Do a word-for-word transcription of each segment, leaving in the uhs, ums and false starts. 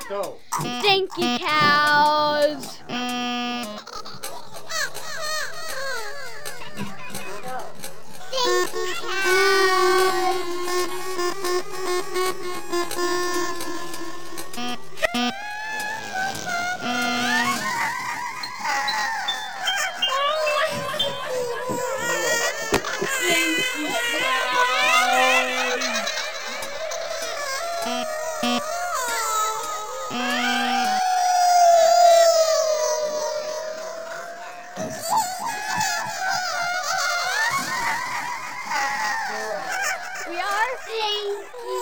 Go. Stinky cows. Stinky cows. We are stinky.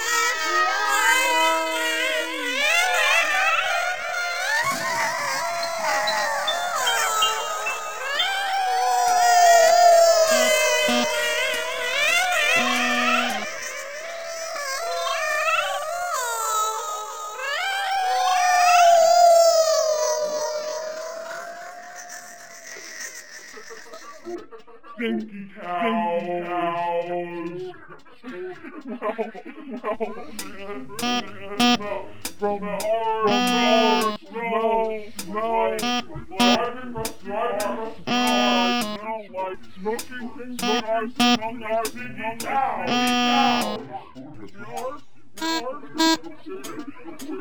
Stinky cows. No, no, no, from the heart, no, no, driving the driving the no, like smoking things, but I smell like stinky cow, cow. Yours, yours,